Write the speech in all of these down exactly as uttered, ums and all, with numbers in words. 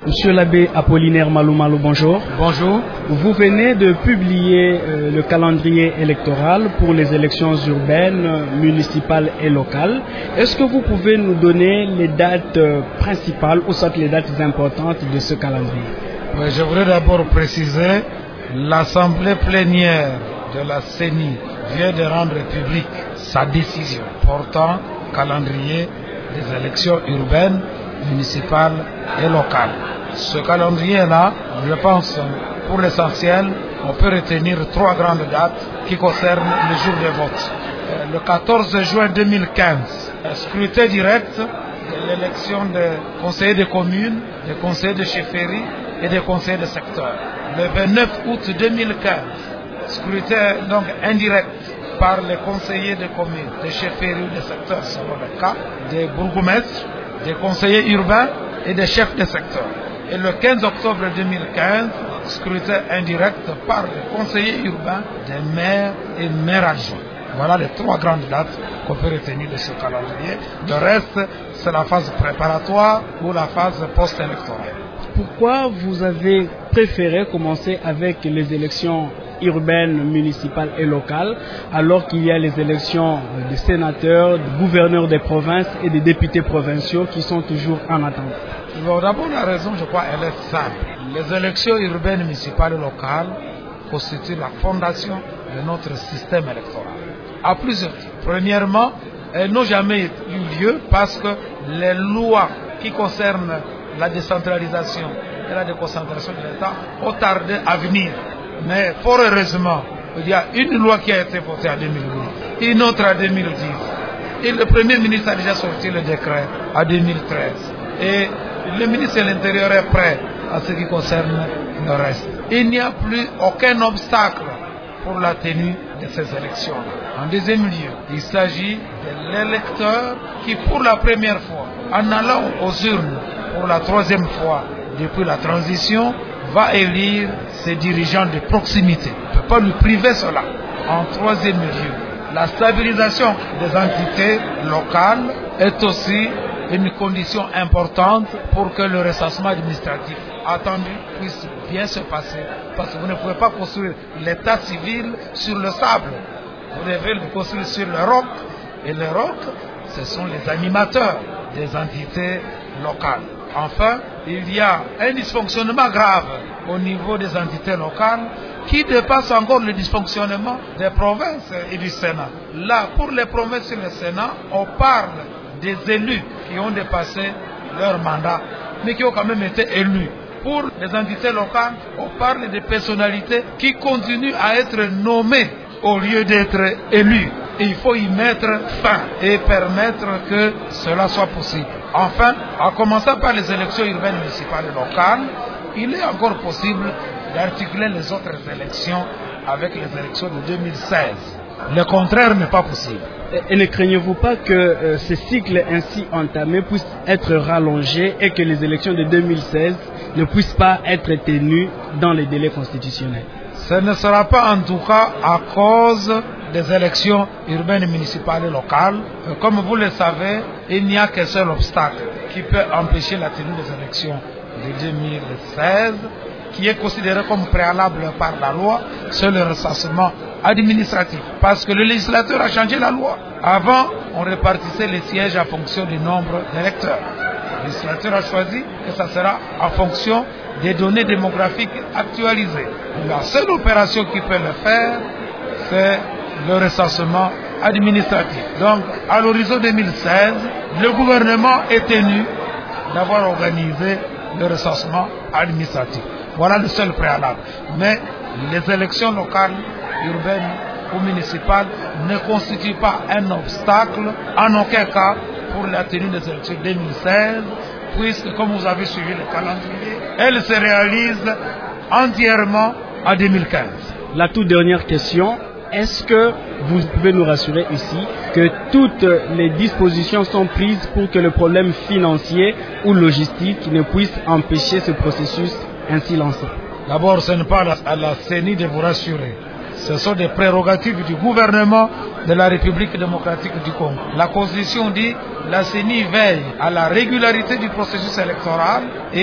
Monsieur l'abbé Apollinaire Malou Malou, bonjour. Bonjour. Vous venez de publier euh, le calendrier électoral pour les élections urbaines, municipales et locales. Est-ce que vous pouvez nous donner les dates euh, principales ou soit les dates importantes de ce calendrier? Oui, je voudrais d'abord préciser, l'Assemblée plénière de la C E N I vient de rendre publique sa décision portant calendrier des élections urbaines, municipales et locales. Ce calendrier-là, je pense, pour l'essentiel, on peut retenir trois grandes dates qui concernent le jour des votes. Le quatorze juin deux mille quinze, scrutin direct de l'élection des conseillers de communes, des conseillers de chefferie et des conseillers de secteur. Le vingt-neuf août deux mille quinze, scrutin donc indirect par les conseillers de communes, des chefferies ou des secteurs selon le cas, des bourgmestres, des conseillers urbains et des chefs de secteur. Et le quinze octobre deux mille quinze, scrutin indirect par les conseillers urbains, des maires et maires adjoints. Voilà les trois grandes dates qu'on peut retenir de ce calendrier. Le reste, c'est la phase préparatoire ou la phase post-électorale. Pourquoi vous avez préféré commencer avec les élections urbaines, municipales et locales, alors qu'il y a les élections de sénateurs, de gouverneurs des provinces et des députés provinciaux qui sont toujours en attente? Bon, d'abord, la raison, je crois, elle est simple. Les élections urbaines, municipales et locales constituent la fondation de notre système électoral. À plusieurs titres. Premièrement, elles n'ont jamais eu lieu parce que les lois qui concernent la décentralisation et la déconcentration de l'État ont tardé à venir. Mais fort heureusement, il y a une loi qui a été votée en deux mille huit, une autre en deux mille dix. Et le Premier ministre a déjà sorti le décret en deux mille treize. Et le ministre de l'Intérieur est prêt à ce qui concerne le reste. Il n'y a plus aucun obstacle pour la tenue de ces élections. En deuxième lieu, il s'agit de l'électeur qui, pour la première fois, en allant aux urnes pour la troisième fois depuis la transition, va élire ses dirigeants de proximité. On ne peut pas lui priver cela. En troisième lieu, la stabilisation des entités locales est aussi une condition importante pour que le recensement administratif attendu puisse bien se passer. Parce que vous ne pouvez pas construire l'état civil sur le sable. Vous devez le construire sur le roc. Et le roc, ce sont les animateurs des entités locales. Enfin, il y a un dysfonctionnement grave au niveau des entités locales qui dépasse encore le dysfonctionnement des provinces et du Sénat. Là, pour les provinces et le Sénat, on parle des élus qui ont dépassé leur mandat, mais qui ont quand même été élus. Pour les entités locales, on parle des personnalités qui continuent à être nommées au lieu d'être élus. Et il faut y mettre fin et permettre que cela soit possible. Enfin, en commençant par les élections urbaines, municipales et locales, il est encore possible d'articuler les autres élections avec les élections de deux mille seize. Le contraire n'est pas possible. Et ne craignez-vous pas que euh, ce cycle ainsi entamé puisse être rallongé et que les élections de deux mille seize ne puissent pas être tenues dans les délais constitutionnels? Ce ne sera pas en tout cas à cause des élections urbaines, municipales et locales. Comme vous le savez, il n'y a qu'un seul obstacle qui peut empêcher la tenue des élections de deux mille seize, qui est considéré comme préalable par la loi, c'est le recensement administratif. Parce que le législateur a changé la loi. Avant, on répartissait les sièges en fonction du nombre d'électeurs. Le législateur a choisi que ça sera en fonction des données démographiques actualisées. La seule opération qui peut le faire, c'est le recensement administratif. Donc, à l'horizon deux mille seize, le gouvernement est tenu d'avoir organisé le recensement administratif. Voilà le seul préalable. Mais les élections locales, urbaines ou municipales ne constituent pas un obstacle, en aucun cas, pour la tenue des élections deux mille seize, puisque, comme vous avez suivi le calendrier, elles se réalisent entièrement en deux mille quinze. La toute dernière question, est-ce que vous pouvez nous rassurer ici que toutes les dispositions sont prises pour que le problème financier ou logistique ne puisse empêcher ce processus ainsi lancé? D'abord, ce n'est pas à la C E N I de vous rassurer. Ce sont des prérogatives du gouvernement de la République démocratique du Congo. La Constitution dit que la C E N I veille à la régularité du processus électoral et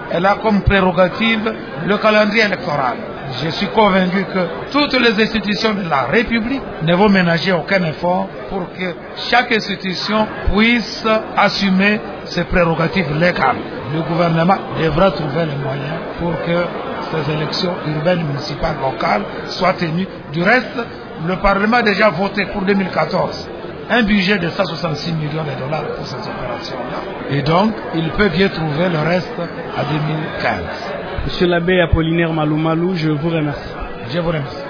elle a comme prérogative le calendrier électoral. Je suis convaincu que toutes les institutions de la République ne vont ménager aucun effort pour que chaque institution puisse assumer ses prérogatives légales. Le gouvernement devra trouver les moyens pour que ces élections urbaines, municipales, locales soient tenues. Du reste, le Parlement a déjà voté pour deux mille quatorze un budget de cent soixante-six millions de dollars pour ces opérations-là. Et donc, il peut bien trouver le reste à deux mille quinze. Monsieur l'abbé Apollinaire Malou Malou, je vous remercie. Je vous remercie.